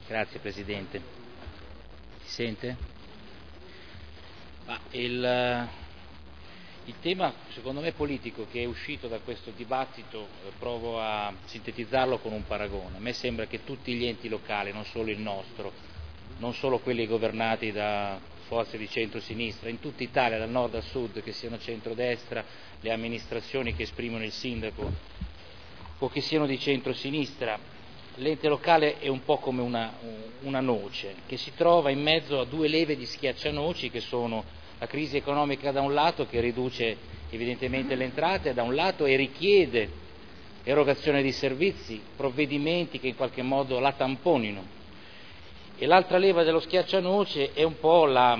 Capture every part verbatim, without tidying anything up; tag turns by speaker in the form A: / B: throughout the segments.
A: Grazie Presidente. Si sente? Ma il, il tema, secondo me, politico che è uscito da questo dibattito, eh, provo a sintetizzarlo con un paragone. A me sembra che tutti gli enti locali, non solo il nostro, non solo quelli governati da forze di centro-sinistra, in tutta Italia, dal nord al sud, che siano centrodestra, le amministrazioni che esprimono il sindaco o che siano di centro-sinistra, l'ente locale è un po' come una, una noce che si trova in mezzo a due leve di schiaccianoci che sono la crisi economica da un lato, che riduce evidentemente le entrate da un lato e richiede erogazione di servizi, provvedimenti che in qualche modo la tamponino, e l'altra leva dello schiaccianoce è un po' la,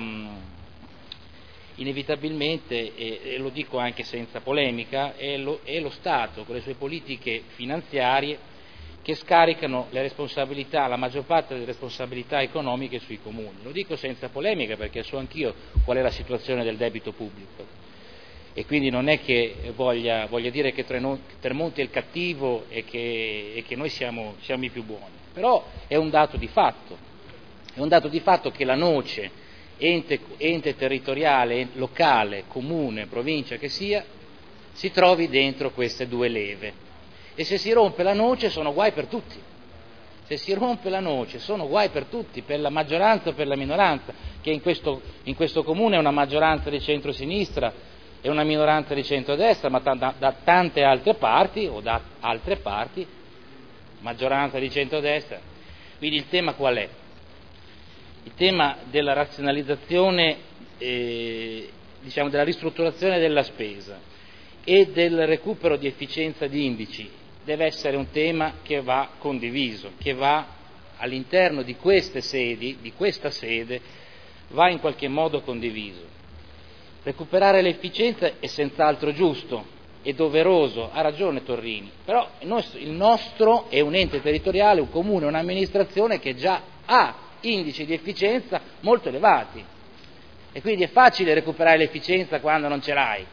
A: inevitabilmente, e, e lo dico anche senza polemica, è lo, è lo Stato con le sue politiche finanziarie che scaricano le responsabilità, la maggior parte delle responsabilità economiche sui comuni. Lo dico senza polemica perché so anch'io qual è la situazione del debito pubblico e quindi non è che voglia, voglia dire che Tremonti è il cattivo e che, e che noi siamo, siamo i più buoni, però è un dato di fatto, è un dato di fatto che la noce, ente, ente territoriale, locale, comune, provincia che sia, si trovi dentro queste due leve. E se si rompe la noce sono guai per tutti, se si rompe la noce sono guai per tutti, per la maggioranza o per la minoranza, che in questo, in questo comune è una maggioranza di centrosinistra e una minoranza di centrodestra, ma da, da tante altre parti, o da altre parti, maggioranza di centrodestra. Quindi il tema qual è? Il tema della razionalizzazione, eh, diciamo della ristrutturazione della spesa e del recupero di efficienza di indici deve essere un tema che va condiviso, che va all'interno di queste sedi, di questa sede, va in qualche modo condiviso. Recuperare l'efficienza è senz'altro giusto e doveroso, ha ragione Torrini, però il nostro, il nostro è un ente territoriale, un comune, un'amministrazione che già ha indici di efficienza molto elevati e quindi è facile recuperare l'efficienza quando non ce l'hai.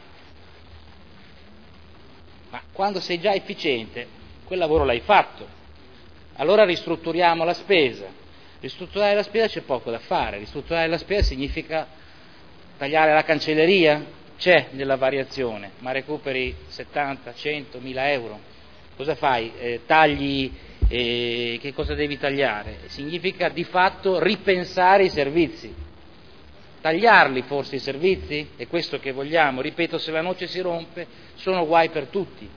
A: Ma quando sei già efficiente, quel lavoro l'hai fatto, allora ristrutturiamo la spesa. Ristrutturare la spesa c'è poco da fare, ristrutturare la spesa significa tagliare la cancelleria, c'è nella variazione, ma recuperi settanta, cento, mila euro. Cosa fai? Eh, tagli, eh, che cosa devi tagliare? Significa di fatto ripensare i servizi. Tagliarli forse i servizi? È questo che vogliamo? Ripeto, se la noce si rompe sono guai per tutti.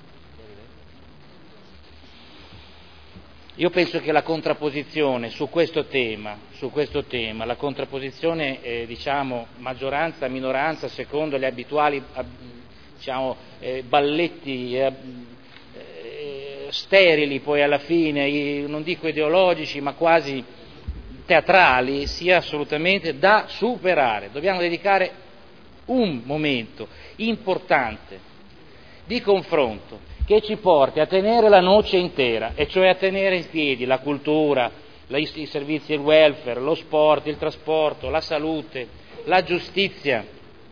A: Io penso che la contrapposizione su questo tema, su questo tema la contrapposizione eh, diciamo maggioranza-minoranza secondo gli abituali diciamo, eh, balletti eh, eh, sterili poi alla fine, non dico ideologici ma quasi teatrali, sia assolutamente da superare. Dobbiamo dedicare un momento importante di confronto che ci porti a tenere la noce intera, e cioè a tenere in piedi la cultura, i servizi del welfare, lo sport, il trasporto, la salute, la giustizia.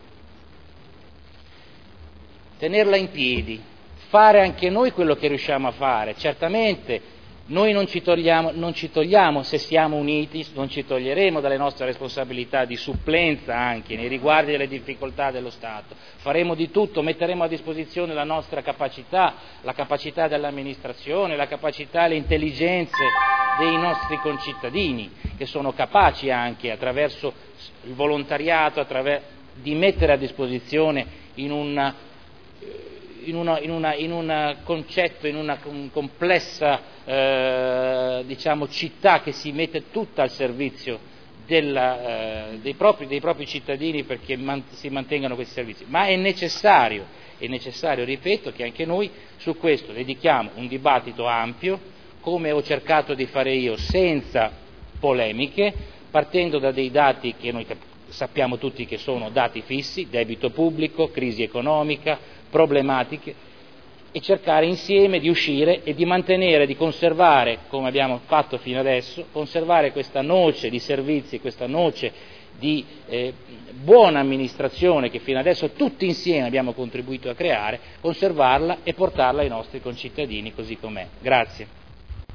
A: Tenerla in piedi, fare anche noi quello che riusciamo a fare, certamente. Noi non ci, togliamo, non ci togliamo, se siamo uniti, non ci toglieremo dalle nostre responsabilità di supplenza anche nei riguardi delle difficoltà dello Stato. Faremo di tutto, metteremo a disposizione la nostra capacità, la capacità dell'amministrazione, la capacità e le intelligenze dei nostri concittadini, che sono capaci anche attraverso il volontariato, attraverso, di mettere a disposizione in una In, una, in, una, in un concetto, in una complessa eh, diciamo, città che si mette tutta al servizio della, eh, dei, propri, dei propri cittadini perché man, si mantengano questi servizi, ma è necessario, è necessario, ripeto, che anche noi su questo dedichiamo un dibattito ampio, come ho cercato di fare io, senza polemiche, partendo da dei dati che noi sappiamo tutti che sono dati fissi, debito pubblico, crisi economica, problematiche, e cercare insieme di uscire e di mantenere, di conservare, come abbiamo fatto fino adesso, conservare questa noce di servizi, questa noce di eh, buona amministrazione che fino adesso tutti insieme abbiamo contribuito a creare, conservarla e portarla ai nostri concittadini così com'è. Grazie.